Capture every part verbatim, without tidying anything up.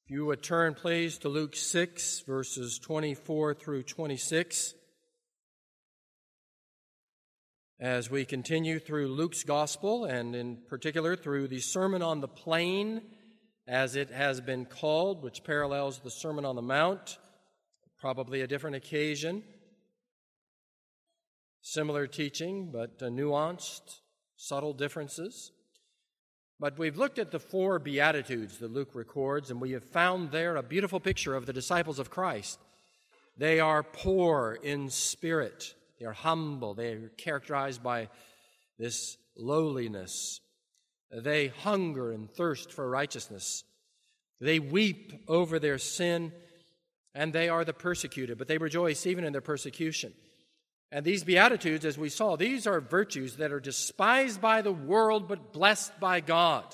If you would turn, please, to Luke six, verses twenty-four through twenty-six. As we continue through Luke's Gospel, and in particular through the Sermon on the Plain, as it has been called, which parallels the Sermon on the Mount, probably a different occasion. Similar teaching, but uh, nuanced, subtle differences. But we've looked at the four Beatitudes that Luke records, and we have found there a beautiful picture of the disciples of Christ. They are poor in spirit. They are humble. They are characterized by this lowliness. They hunger and thirst for righteousness. They weep over their sin, and they are the persecuted, but they rejoice even in their persecution. And these Beatitudes, as we saw, these are virtues that are despised by the world but blessed by God.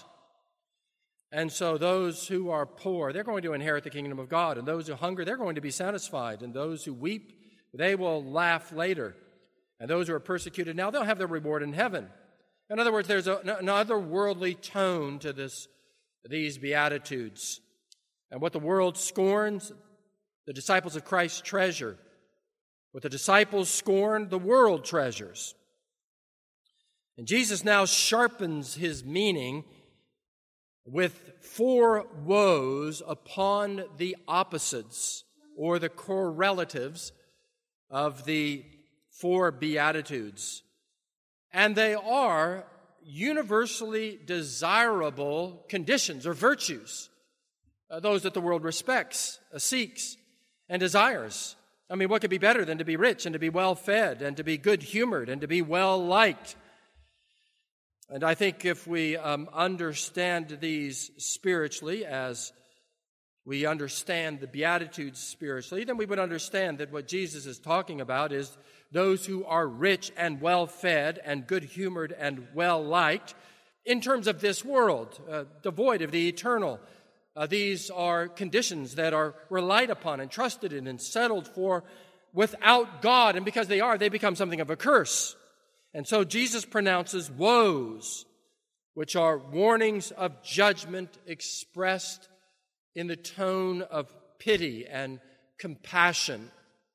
And so those who are poor, they're going to inherit the kingdom of God. And those who hunger, they're going to be satisfied. And those who weep, they will laugh later. And those who are persecuted now, they'll have their reward in heaven. In other words, there's a, another worldly tone to this, these Beatitudes. And what the world scorns, the disciples of Christ treasure. What the disciples scorned, the world treasures. And Jesus now sharpens his meaning with four woes upon the opposites or the correlatives of the four Beatitudes. And they are universally desirable conditions or virtues, uh, those that the world respects, uh, seeks, and desires. I mean, what could be better than to be rich and to be well-fed and to be good-humored and to be well-liked? And I think if we um, understand these spiritually as we understand the Beatitudes spiritually, then we would understand that what Jesus is talking about is those who are rich and well-fed and good-humored and well-liked in terms of this world, uh, devoid of the eternal. Uh, these are conditions that are relied upon and trusted in and settled for without God. And because they are, they become something of a curse. And so Jesus pronounces woes, which are warnings of judgment expressed in the tone of pity and compassion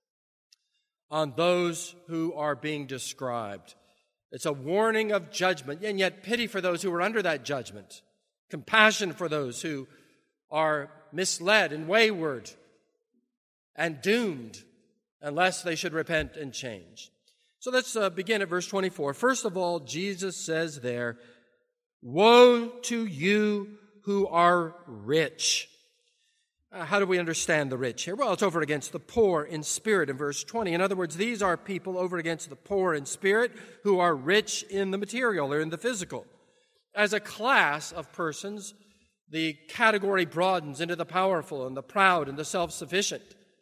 on those who are being described. It's a warning of judgment, and yet pity for those who are under that judgment, compassion for those who are misled and wayward and doomed unless they should repent and change. So let's uh, begin at verse twenty-four. First of all, Jesus says there, "Woe to you who are rich." Uh, how do we understand the rich here? Well, it's over against the poor in spirit in verse twenty. In other words, these are people over against the poor in spirit who are rich in the material or in the physical. As a class of persons, the category broadens into the powerful and the proud and the self-sufficient.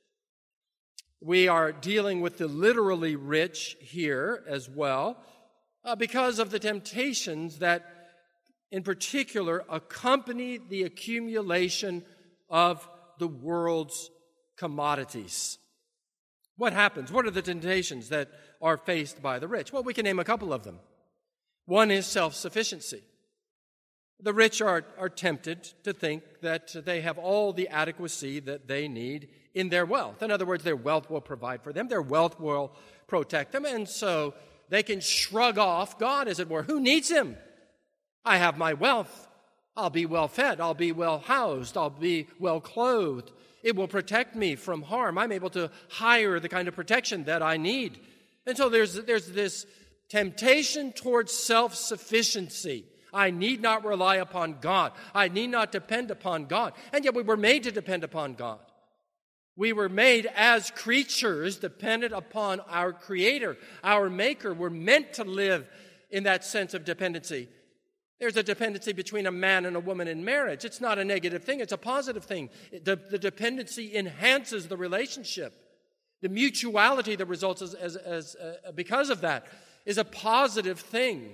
We are dealing with the literally rich here as well uh, because of the temptations that in particular accompany the accumulation of the world's commodities. What happens? What are the temptations that are faced by the rich? Well, we can name a couple of them. One is self-sufficiency. The rich are, are tempted to think that they have all the adequacy that they need in their wealth. In other words, their wealth will provide for them. Their wealth will protect them. And so they can shrug off God, as it were. Who needs him? I have my wealth. I'll be well fed. I'll be well housed. I'll be well clothed. It will protect me from harm. I'm able to hire the kind of protection that I need. And so there's, there's this temptation towards self-sufficiency. I need not rely upon God. I need not depend upon God. And yet we were made to depend upon God. We were made as creatures dependent upon our Creator, our Maker. We're meant to live in that sense of dependency. There's a dependency between a man and a woman in marriage. It's not a negative thing. It's a positive thing. The, the dependency enhances the relationship. The mutuality that results as, as, as uh, because of that is a positive thing.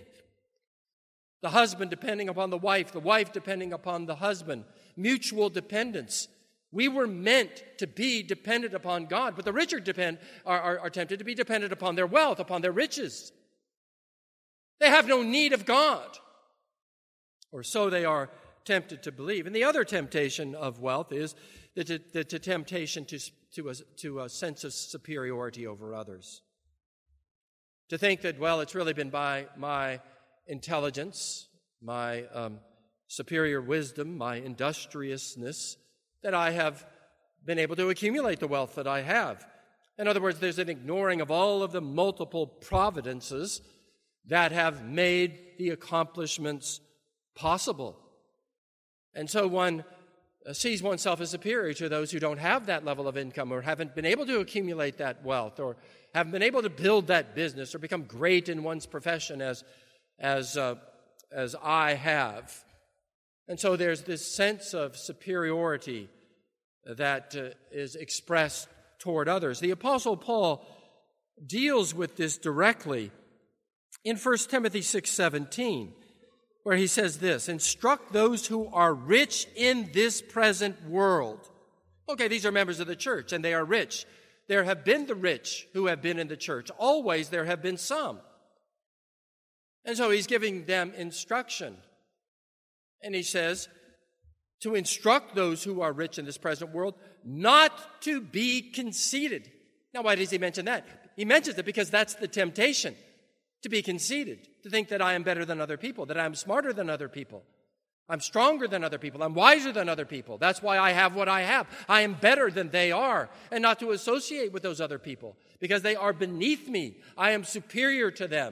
The husband depending upon the wife, the wife depending upon the husband. Mutual dependence. We were meant to be dependent upon God, but the rich are, depend, are, are, are tempted to be dependent upon their wealth, upon their riches. They have no need of God. Or so they are tempted to believe. And the other temptation of wealth is the, the, the, the temptation to, to, a, to a sense of superiority over others. To think that, well, it's really been by my intelligence, my um, superior wisdom, my industriousness, that I have been able to accumulate the wealth that I have. In other words, there's an ignoring of all of the multiple providences that have made the accomplishments possible. And so one sees oneself as superior to those who don't have that level of income or haven't been able to accumulate that wealth or haven't been able to build that business or become great in one's profession as, as, uh, as I have. And so there's this sense of superiority that uh, is expressed toward others. The Apostle Paul deals with this directly in First Timothy six seventeen, where he says this, instruct those who are rich in this present world. Okay, these are members of the church, and they are rich. There have been the rich who have been in the church. Always there have been some. And so he's giving them instruction. And he says, to instruct those who are rich in this present world not to be conceited. Now, why does he mention that? He mentions it because that's the temptation, to be conceited, to think that I am better than other people, that I'm smarter than other people. I'm stronger than other people. I'm wiser than other people. That's why I have what I have. I am better than they are, and not to associate with those other people because they are beneath me. I am superior to them.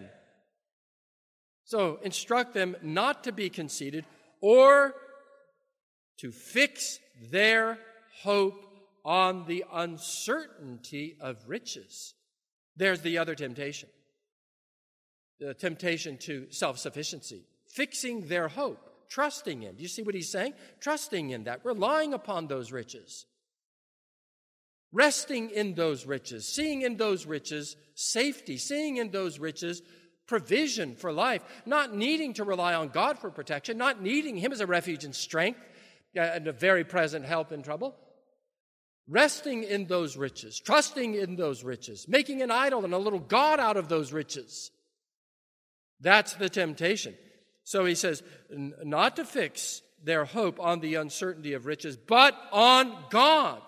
So instruct them not to be conceited or to fix their hope on the uncertainty of riches. There's the other temptation, the temptation to self-sufficiency, fixing their hope, trusting in. Do you see what he's saying? Trusting in that, relying upon those riches, resting in those riches, seeing in those riches safety, seeing in those riches provision for life, not needing to rely on God for protection, not needing Him as a refuge and strength and a very present help in trouble. Resting in those riches, trusting in those riches, making an idol and a little god out of those riches. That's the temptation. So he says, not to fix their hope on the uncertainty of riches, but on God,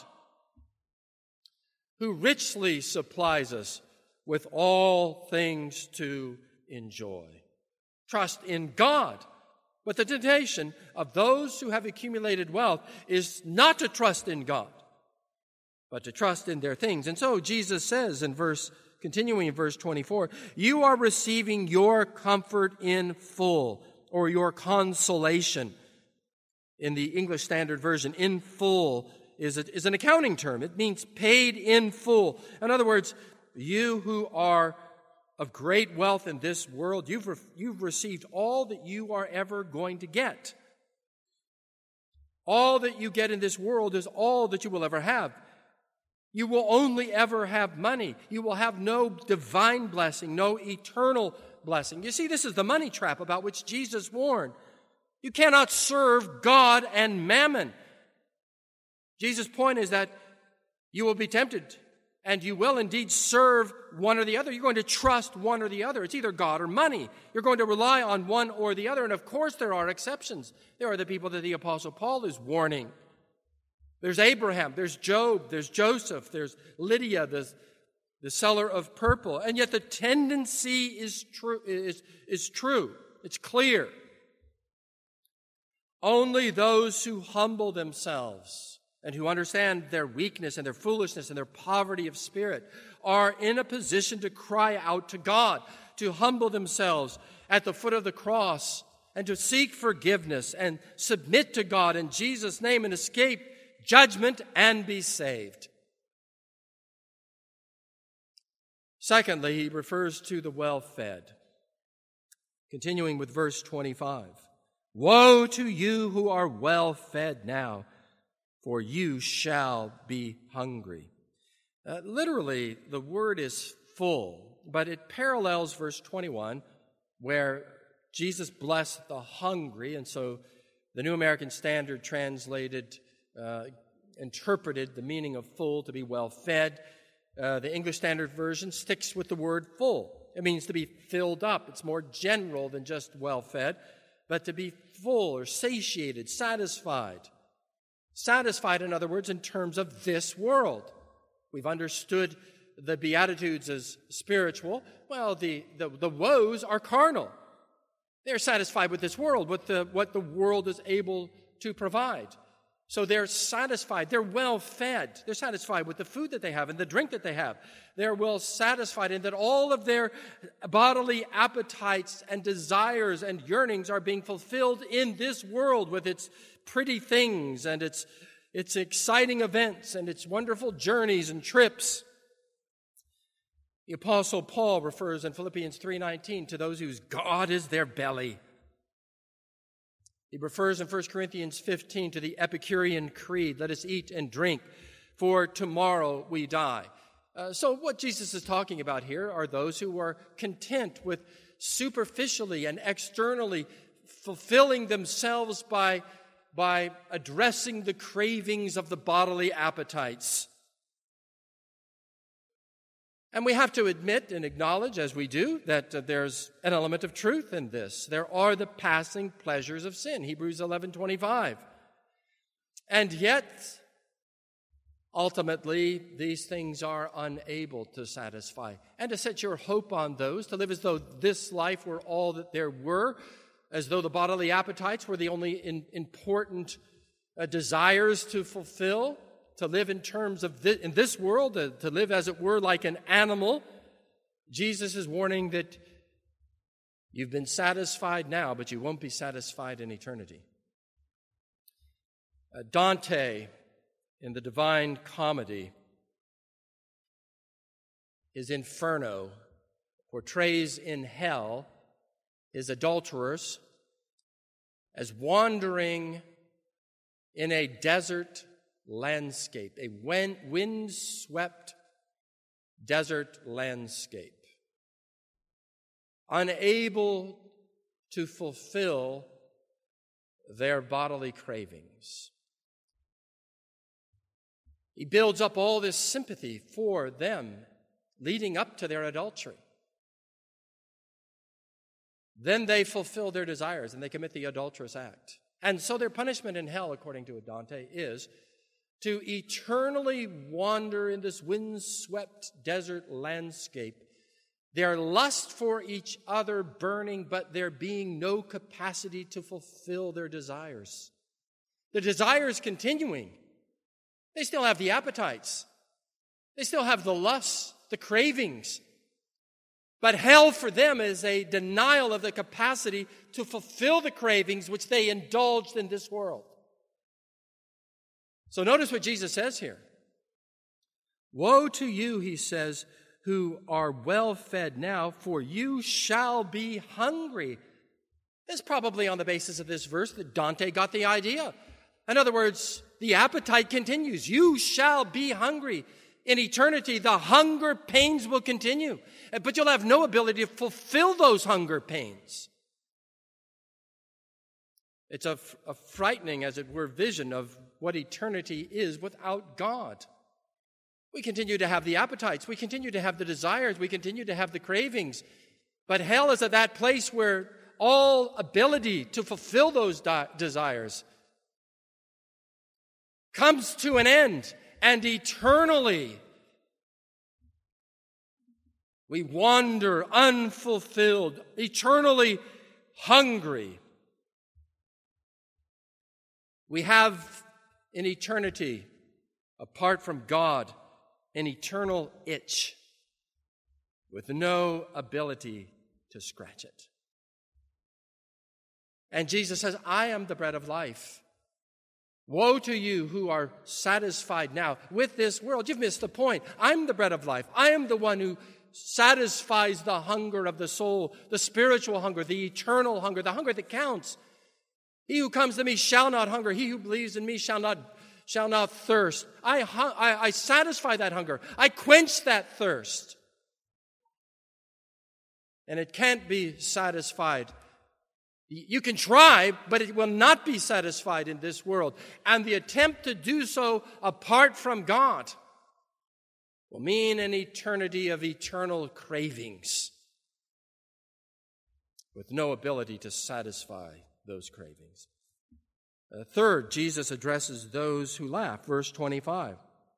who richly supplies us with all things to enjoy. Trust in God. But the temptation of those who have accumulated wealth is not to trust in God, but to trust in their things. And so Jesus says in verse, continuing in verse twenty-four, you are receiving your comfort in full, or your consolation. In the English Standard Version, in full is, a, is an accounting term. It means paid in full. In other words, you who are of great wealth in this world, you've, re- you've received all that you are ever going to get. All that you get in this world is all that you will ever have. You will only ever have money. You will have no divine blessing, no eternal blessing. You see, this is the money trap about which Jesus warned. You cannot serve God and mammon. Jesus' point is that you will be tempted, and you will indeed serve one or the other. You're going to trust one or the other. It's either God or money. You're going to rely on one or the other. And of course there are exceptions. There are the people that the Apostle Paul is warning. There's Abraham, there's Job, there's Joseph, there's Lydia, there's the seller of purple. And yet the tendency is true, is, is true. It's clear. Only those who humble themselves and who understand their weakness and their foolishness and their poverty of spirit are in a position to cry out to God, to humble themselves at the foot of the cross and to seek forgiveness and submit to God in Jesus' name and escape judgment and be saved. Secondly, he refers to the well-fed. Continuing with verse twenty-five. Woe to you who are well-fed now, for you shall be hungry. Uh, literally, the word is full, but it parallels verse twenty-one, where Jesus blessed the hungry, and so the New American Standard translated, uh, interpreted the meaning of full to be well-fed. Uh, the English Standard Version sticks with the word full. It means to be filled up. It's more general than just well-fed. but to be full or satiated, satisfied. Satisfied, in other words, in terms of this world. We've understood the Beatitudes as spiritual. Well, the, the, the woes are carnal. They're satisfied with this world, with the, what the world is able to provide. So they're satisfied. They're well fed. They're satisfied with the food that they have and the drink that they have. They're well satisfied in that all of their bodily appetites and desires and yearnings are being fulfilled in this world with its pretty things and its, its exciting events and its wonderful journeys and trips. The Apostle Paul refers in Philippians three nineteen to those whose God is their belly. He refers in First Corinthians fifteen to the Epicurean creed, let us eat and drink, for tomorrow we die. Uh, so what Jesus is talking about here are those who are content with superficially and externally fulfilling themselves by, by addressing the cravings of the bodily appetites. And we have to admit and acknowledge, as we do, that uh, there's an element of truth in this. There are the passing pleasures of sin, Hebrews eleven twenty-five. And yet, ultimately, these things are unable to satisfy. And to set your hope on those, to live as though this life were all that there were, as though the bodily appetites were the only in, important uh, desires to fulfill, to live in terms of this, in this world, to, to live as it were like an animal. Jesus is warning that you've been satisfied now, but you won't be satisfied in eternity. Uh, Dante, in the Divine Comedy, his Inferno portrays in hell his adulterers as wandering in a desert landscape, a wind-swept desert landscape, unable to fulfill their bodily cravings. He builds up all this sympathy for them leading up to their adultery. Then they fulfill their desires and they commit the adulterous act. And so their punishment in hell, according to Dante, is to eternally wander in this wind-swept desert landscape, their lust for each other burning, but there being no capacity to fulfill their desires. The desires continuing. They still have the appetites. They still have the lusts, the cravings. But hell for them is a denial of the capacity to fulfill the cravings which they indulged in this world. So notice what Jesus says here. Woe to you, he says, who are well fed now, for you shall be hungry. It's probably on the basis of this verse that Dante got the idea. In other words, the appetite continues. You shall be hungry. In eternity, the hunger pains will continue, but you'll have no ability to fulfill those hunger pains. It's a, a frightening, as it were, vision of what eternity is without God. We continue to have the appetites. We continue to have the desires. We continue to have the cravings. But hell is at that place where all ability to fulfill those di- desires comes to an end. And eternally, we wander unfulfilled, eternally hungry. We have in eternity, apart from God, an eternal itch with no ability to scratch it. And Jesus says, I am the bread of life. Woe to you who are satisfied now with this world. You've missed the point. I'm the bread of life. I am the one who satisfies the hunger of the soul, the spiritual hunger, the eternal hunger, the hunger that counts. He who comes to me shall not hunger. He who believes in me shall not, shall not thirst. I, I, I satisfy that hunger. I quench that thirst. And it can't be satisfied. You can try, but it will not be satisfied in this world. And the attempt to do so apart from God will mean an eternity of eternal cravings with no ability to satisfy those cravings. Uh, third, Jesus addresses those who laugh. Verse twenty-five.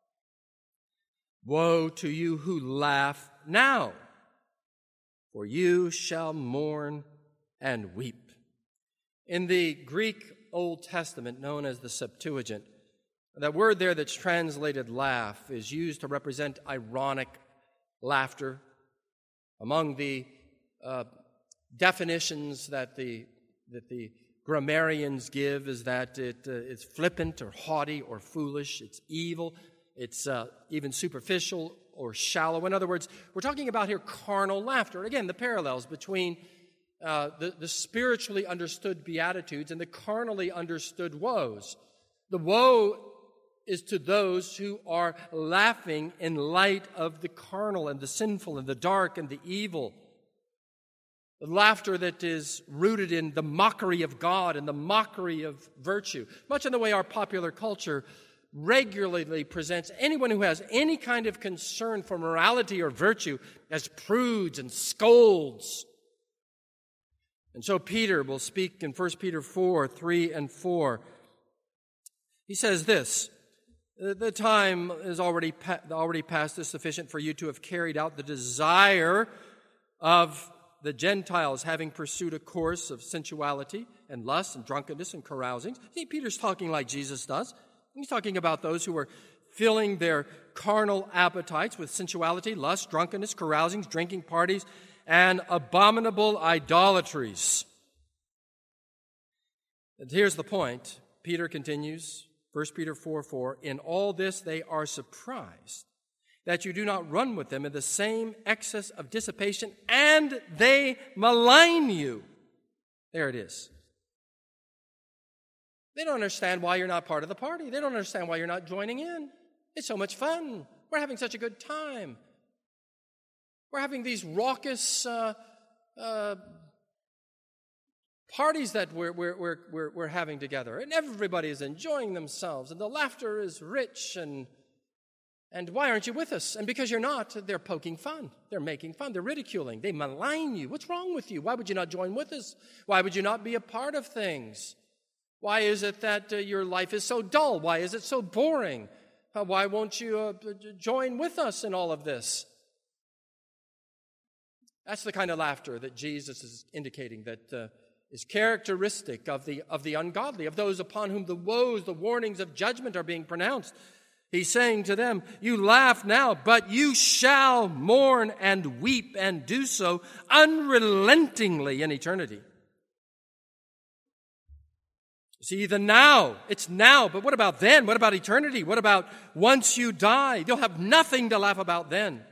Woe to you who laugh now, for you shall mourn and weep. In the Greek Old Testament, known as the Septuagint, that word there that's translated laugh is used to represent ironic laughter. Among the uh, definitions that the that the grammarians give is that it uh, it's flippant or haughty or foolish. It's evil. It's uh, even superficial or shallow. In other words, we're talking about here carnal laughter. Again, the parallels between uh, the, the spiritually understood Beatitudes and the carnally understood woes. The woe is to those who are laughing in light of the carnal and the sinful and the dark and the evil. The laughter that is rooted in the mockery of God and the mockery of virtue. Much in the way our popular culture regularly presents anyone who has any kind of concern for morality or virtue as prudes and scolds. And so Peter will speak in First Peter four, three and four. He says this, the time is already pa- already past is sufficient for you to have carried out the desire of the Gentiles, having pursued a course of sensuality and lust and drunkenness and carousing. See, Peter's talking like Jesus does. He's talking about those who are filling their carnal appetites with sensuality, lust, drunkenness, carousings, drinking parties, and abominable idolatries. And here's the point. Peter continues, First Peter four four, in all this they are surprised that you do not run with them in the same excess of dissipation, and they malign you. There it is. They don't understand why you're not part of the party. They don't understand why you're not joining in. It's so much fun. We're having such a good time. We're having these raucous uh, uh, parties that we're, we're, we're, we're, we're having together. And everybody is enjoying themselves. And the laughter is rich. And, and why aren't you with us? And because you're not, they're poking fun. They're making fun. They're ridiculing. They malign you. What's wrong with you? Why would you not join with us? Why would you not be a part of things? Why is it that uh, your life is so dull? Why is it so boring? Uh, why won't you uh, join with us in all of this? That's the kind of laughter that Jesus is indicating that uh, is characteristic of the of the ungodly, of those upon whom the woes, the warnings of judgment are being pronounced. He's saying to them, you laugh now, but you shall mourn and weep and do so unrelentingly in eternity. See, the now, it's now, but what about then? What about eternity? What about once you die? You'll have nothing to laugh about then.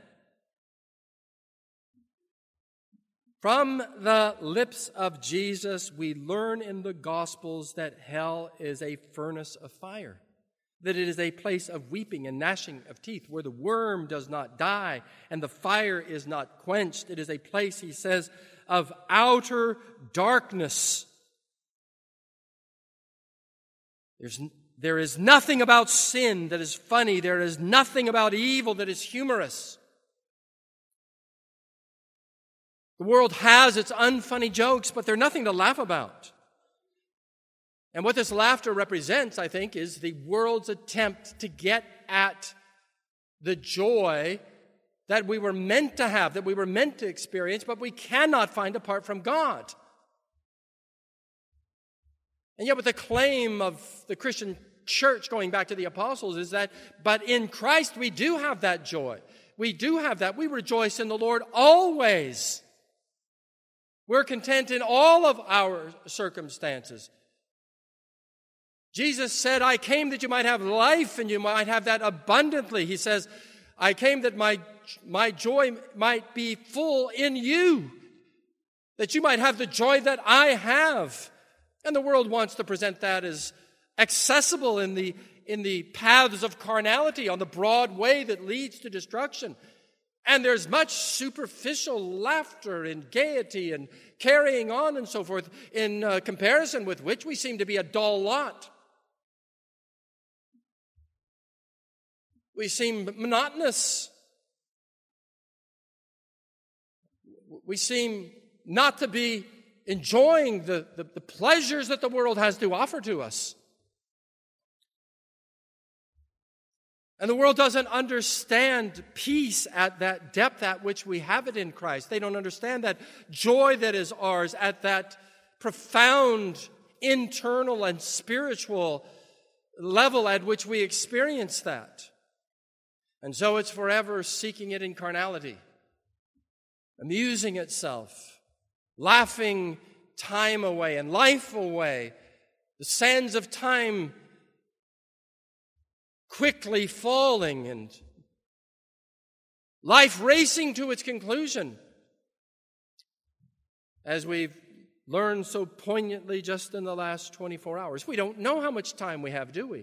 From the lips of Jesus, we learn in the Gospels that hell is a furnace of fire, that it is a place of weeping and gnashing of teeth, where the worm does not die and the fire is not quenched. It is a place, he says, of outer darkness. There's, there is nothing about sin that is funny. There is nothing about evil that is humorous. The world has its unfunny jokes, but they're nothing to laugh about. And what this laughter represents, I think, is the world's attempt to get at the joy that we were meant to have, that we were meant to experience, but we cannot find apart from God. And yet, what the claim of the Christian church, going back to the apostles, is that, but in Christ we do have that joy. We do have that. We rejoice in the Lord always. We're content in all of our circumstances. Jesus said, I came that you might have life and you might have that abundantly. He says, I came that my, my joy might be full in you, that you might have the joy that I have. And the world wants to present that as accessible in the, in the paths of carnality, on the broad way that leads to destruction. And there's much superficial laughter and gaiety and carrying on and so forth, in uh, comparison with which we seem to be a dull lot. We seem monotonous. We seem not to be enjoying the, the, the pleasures that the world has to offer to us. And the world doesn't understand peace at that depth at which we have it in Christ. They don't understand that joy that is ours at that profound internal and spiritual level at which we experience that. And so it's forever seeking it in carnality, amusing itself, laughing time away and life away, the sands of time quickly falling and life racing to its conclusion, as we've learned so poignantly just in the last twenty-four hours. We don't know how much time we have, do we?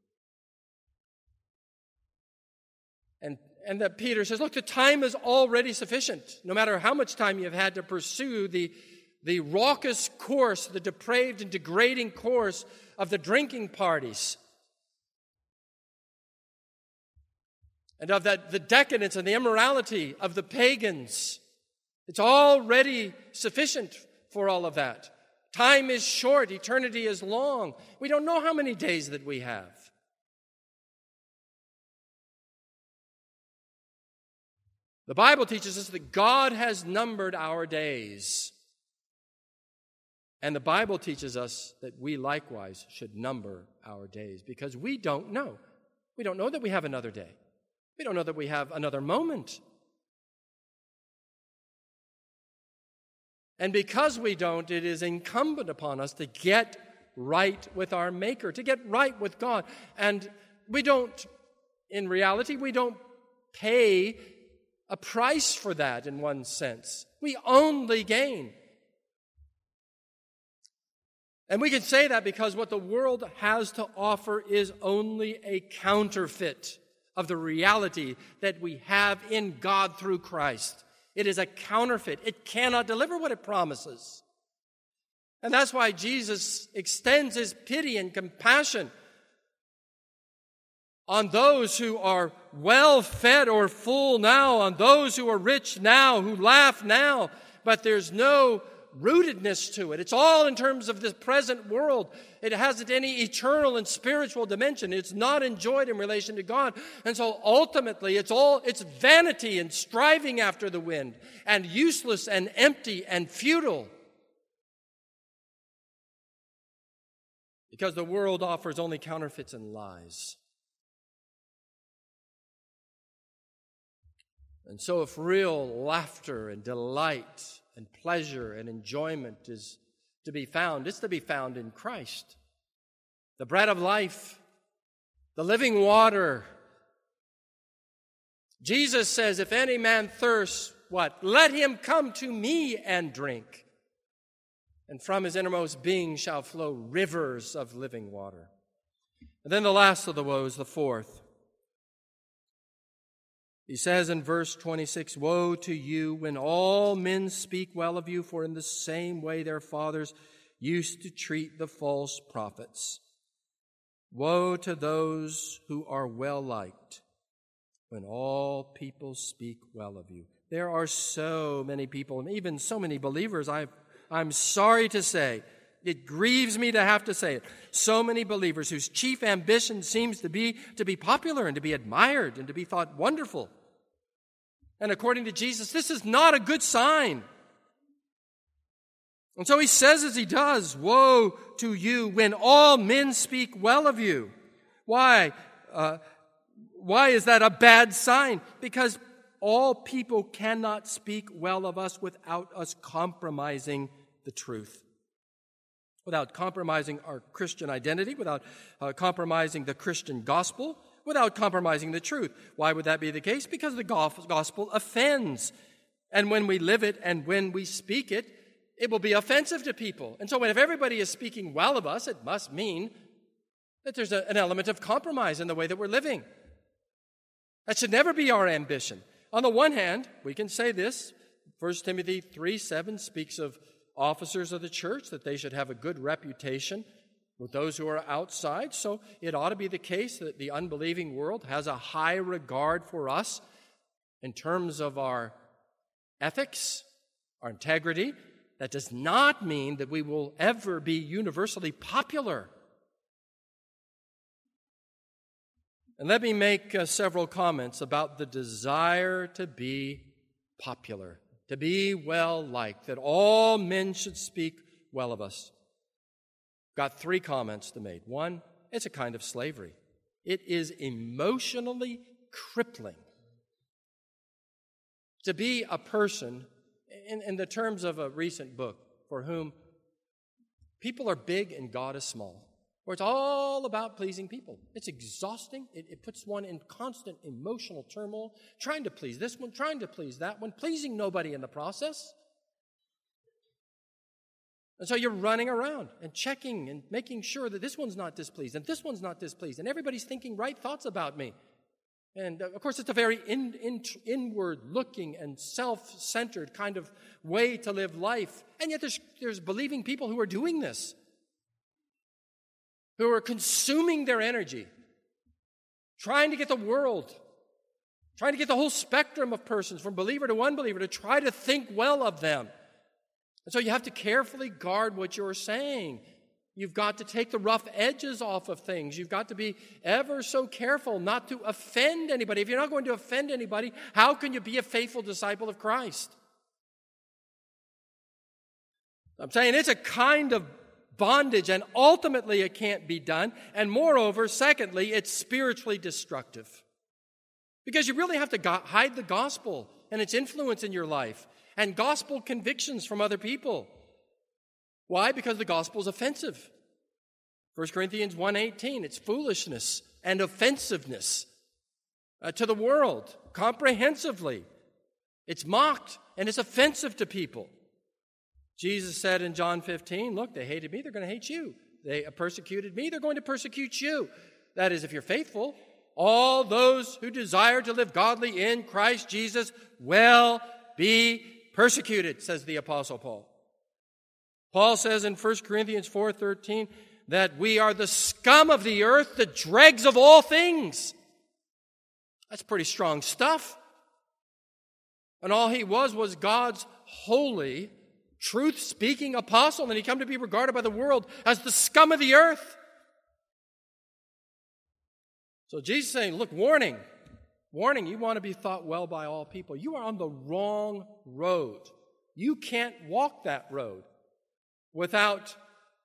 And, and that Peter says, look, the time is already sufficient, no matter how much time you've had to pursue the, the raucous course, the depraved and degrading course of the drinking parties, and of that the decadence and the immorality of the pagans. It's already sufficient for all of that. Time is short, eternity is long. We don't know how many days that we have. The Bible teaches us that God has numbered our days. And the Bible teaches us that we likewise should number our days, because we don't know. We don't know that we have another day. We don't know that we have another moment. And because we don't, it is incumbent upon us to get right with our Maker, to get right with God. And we don't, in reality, we don't pay a price for that in one sense. We only gain. And we can say that because what the world has to offer is only a counterfeit of the reality that we have in God through Christ. It is a counterfeit. It cannot deliver what it promises. And that's why Jesus extends his pity and compassion on those who are well fed or full now, on those who are rich now, who laugh now, but there's no rootedness to it. It's all in terms of this present world. It hasn't any eternal and spiritual dimension. It's not enjoyed in relation to God. And so ultimately it's all, it's vanity and striving after the wind, and useless and empty and futile. Because the world offers only counterfeits and lies. And so if real laughter and delight and pleasure and enjoyment is to be found, it's to be found in Christ, the bread of life, the living water. Jesus says, if any man thirsts, what? Let him come to me and drink. And from his innermost being shall flow rivers of living water. And then the last of the woes, the fourth. He says in verse twenty-six, woe to you when all men speak well of you, for in the same way their fathers used to treat the false prophets. Woe to those who are well liked when all people speak well of you. There are so many people, and even so many believers, I, I'm sorry to say, it grieves me to have to say it, so many believers whose chief ambition seems to be to be popular and to be admired and to be thought wonderful. And according to Jesus, this is not a good sign. And so he says as he does, woe to you when all men speak well of you. Why? Uh, why is that a bad sign? Because all people cannot speak well of us without us compromising the truth. Without compromising our Christian identity, without uh, compromising the Christian gospel, without compromising the truth. Why would that be the case? Because the gospel offends. And when we live it and when we speak it, it will be offensive to people. And so if everybody is speaking well of us, it must mean that there's a, an element of compromise in the way that we're living. That should never be our ambition. On the one hand, we can say this. First Timothy three seven speaks of officers of the church, that they should have a good reputation with those who are outside. So it ought to be the case that the unbelieving world has a high regard for us in terms of our ethics, our integrity, That does not mean that we will ever be universally popular. And let me make uh, several comments about the desire to be popular, to be well-liked, that all men should speak well of us. Got three comments to make. One, it's a kind of slavery. It is emotionally crippling to be a person, in, in the terms of a recent book, for whom people are big and God is small, where it's all about pleasing people. It's exhausting. It, it puts one in constant emotional turmoil, trying to please this one, trying to please that one, pleasing nobody in the process. And so you're running around and checking and making sure that this one's not displeased and this one's not displeased and everybody's thinking right thoughts about me. And, uh, of course, it's a very in, in, inward-looking and self-centered kind of way to live life. And yet there's, there's believing people who are doing this, who are consuming their energy, trying to get the world, trying to get the whole spectrum of persons, from believer to unbeliever, to try to think well of them. And so you have to carefully guard what you're saying. You've got to take the rough edges off of things. You've got to be ever so careful not to offend anybody. If you're not going to offend anybody, how can you be a faithful disciple of Christ? I'm saying it's a kind of bondage, and ultimately it can't be done. And moreover, secondly, it's spiritually destructive. Because you really have to go- hide the gospel and its influence in your life and gospel convictions from other people. Why? Because the gospel is offensive. First Corinthians one eighteen, it's foolishness and offensiveness uh, to the world, comprehensively. It's mocked and it's offensive to people. Jesus said in John fifteen, look, they hated me, they're going to hate you. They persecuted me, they're going to persecute you. That is, if you're faithful, all those who desire to live godly in Christ Jesus will be persecuted, says the Apostle Paul. Paul says in First Corinthians four thirteen that we are the scum of the earth, the dregs of all things. That's pretty strong stuff. And all he was was God's holy, truth-speaking apostle, and he come to be regarded by the world as the scum of the earth. So Jesus is saying, look, warning, warning, you want to be thought well by all people. You are on the wrong road. You can't walk that road without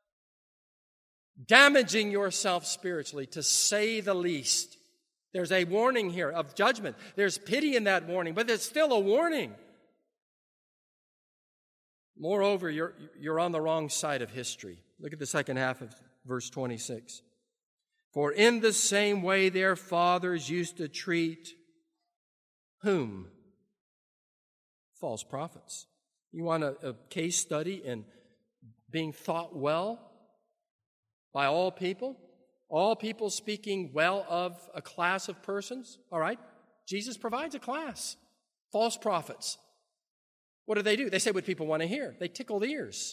damaging yourself spiritually, to say the least. There's a warning here of judgment. There's pity in that warning, but there's still a warning. Moreover, you're, you're on the wrong side of history. Look at the second half of verse twenty-six. For in the same way their fathers used to treat whom? False prophets. You want a, a case study in being thought well by all people? All people speaking well of a class of persons? All right, Jesus provides a class. False prophets. What do they do? They say what people want to hear. They tickle the ears.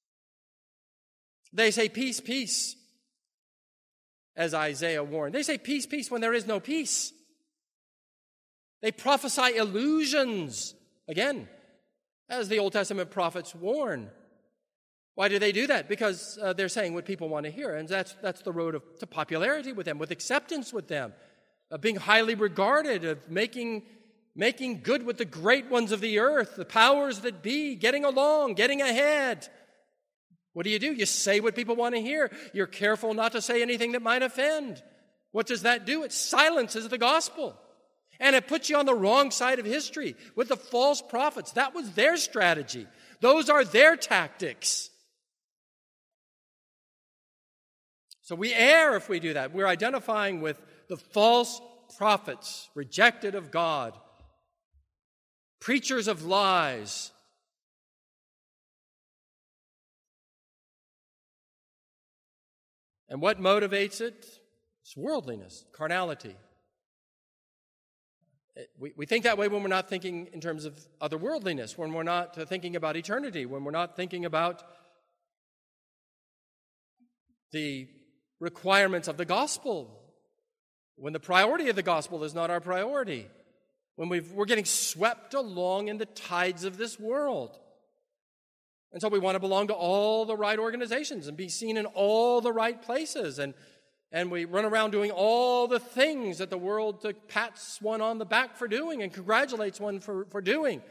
They say, peace, peace, as Isaiah warned. They say, peace, peace, when there is no peace. They prophesy illusions, again, as the Old Testament prophets warn. Why do they do that? Because uh, they're saying what people want to hear, and that's that's the road of, to popularity with them, with acceptance with them, of being highly regarded, of making making good with the great ones of the earth, the powers that be, getting along, getting ahead. What do you do? You say what people want to hear. You're careful not to say anything that might offend. What does that do? It silences the gospel. And it puts you on the wrong side of history with the false prophets. That was their strategy. Those are their tactics. So we err if we do that. We're identifying with the false prophets, rejected of God, preachers of lies. And what motivates it? It's worldliness, carnality. We, we think that way when we're not thinking in terms of otherworldliness, when we're not thinking about eternity, when we're not thinking about the requirements of the gospel, when the priority of the gospel is not our priority, when we've, we're getting swept along in the tides of this world. And so we want to belong to all the right organizations and be seen in all the right places. And, and we run around doing all the things that the world pats one on the back for doing and congratulates one for, for doing.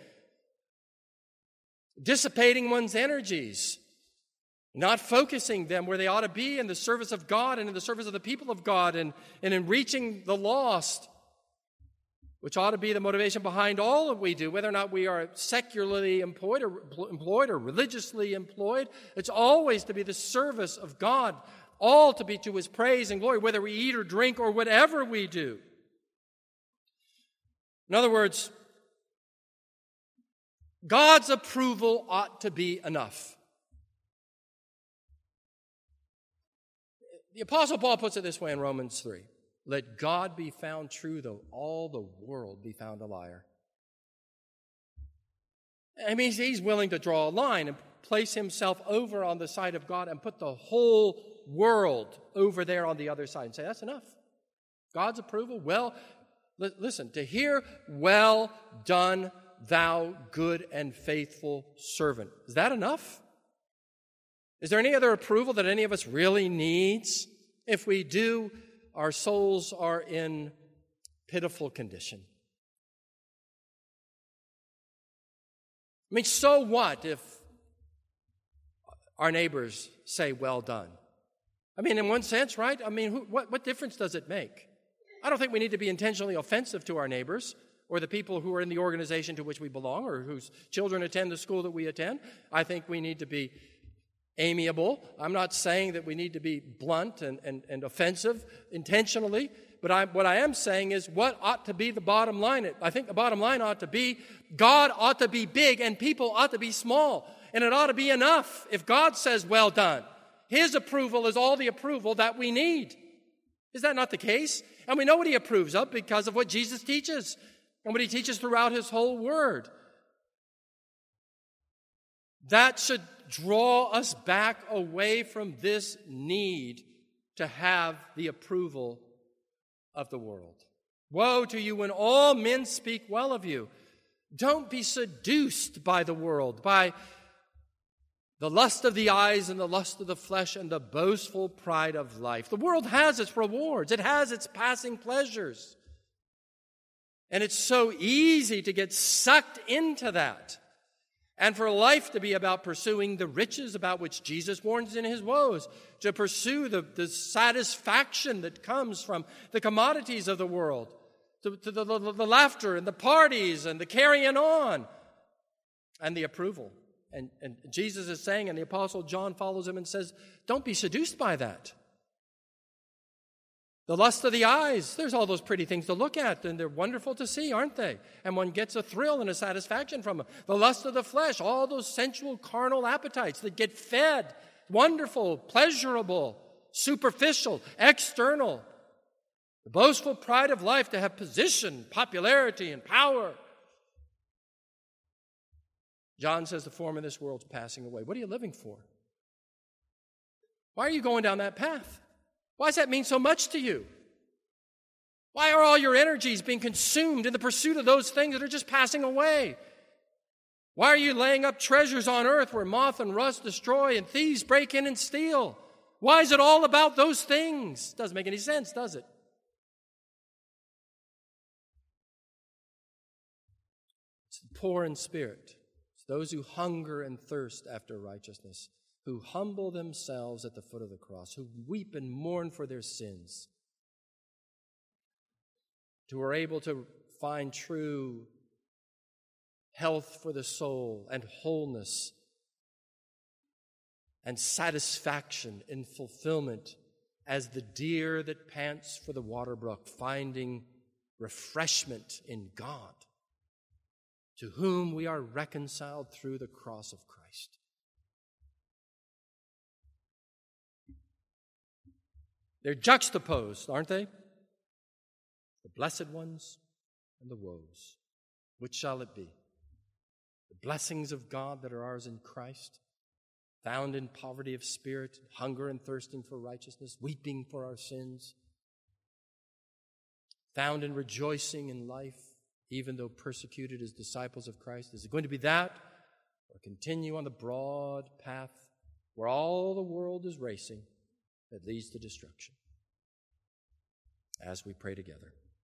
Dissipating one's energies, not focusing them where they ought to be in the service of God and in the service of the people of God and, and in reaching the lost, which ought to be the motivation behind all that we do, whether or not we are secularly employed or, employed or religiously employed. It's always to be the service of God, all to be to His praise and glory, whether we eat or drink or whatever we do. In other words, God's approval ought to be enough. The Apostle Paul puts it this way in Romans three. Let God be found true, though all the world be found a liar. I mean, he's willing to draw a line and place himself over on the side of God and put the whole world over there on the other side and say, that's enough. God's approval, well, li- listen, to hear, well done, thou good and faithful servant. Is that enough? Is there any other approval that any of us really needs? If we do, our souls are in pitiful condition. I mean, so what if our neighbors say, well done? I mean, in one sense, right? I mean, who, what, what difference does it make? I don't think we need to be intentionally offensive to our neighbors or the people who are in the organization to which we belong or whose children attend the school that we attend. I think we need to be amiable. I'm not saying that we need to be blunt and, and, and offensive intentionally, but I, what I am saying is what ought to be the bottom line. I think the bottom line ought to be God ought to be big and people ought to be small. And it ought to be enough. If God says, well done, His approval is all the approval that we need. Is that not the case? And we know what He approves of because of what Jesus teaches and what He teaches throughout His whole Word. That should draw us back away from this need to have the approval of the world. Woe to you when all men speak well of you. Don't be seduced by the world, by the lust of the eyes and the lust of the flesh and the boastful pride of life. The world has its rewards. It has its passing pleasures. And it's so easy to get sucked into that. And for life to be about pursuing the riches about which Jesus warns in His woes, to pursue the, the satisfaction that comes from the commodities of the world, to, to the, the, the laughter and the parties and the carrying on and the approval. And, and Jesus is saying, and the Apostle John follows him and says, don't be seduced by that. The lust of the eyes, there's all those pretty things to look at, and they're wonderful to see, aren't they? And one gets a thrill and a satisfaction from them. The lust of the flesh, all those sensual carnal appetites that get fed, wonderful, pleasurable, superficial, external. The boastful pride of life to have position, popularity, and power. John says the form of this world's passing away. What are you living for? Why are you going down that path? Why does that mean so much to you? Why are all your energies being consumed in the pursuit of those things that are just passing away? Why are you laying up treasures on earth where moth and rust destroy and thieves break in and steal? Why is it all about those things? Doesn't make any sense, does it? It's the poor in spirit. It's those who hunger and thirst after righteousness, who humble themselves at the foot of the cross, who weep and mourn for their sins, who are able to find true health for the soul and wholeness and satisfaction in fulfillment as the deer that pants for the water brook, finding refreshment in God, to whom we are reconciled through the cross of Christ. They're juxtaposed, aren't they? The blessed ones and the woes. Which shall it be? The blessings of God that are ours in Christ, found in poverty of spirit, hunger and thirsting for righteousness, weeping for our sins, found in rejoicing in life, even though persecuted as disciples of Christ. Is it going to be that? or continue on the broad path where all the world is racing that leads to destruction. As we pray together.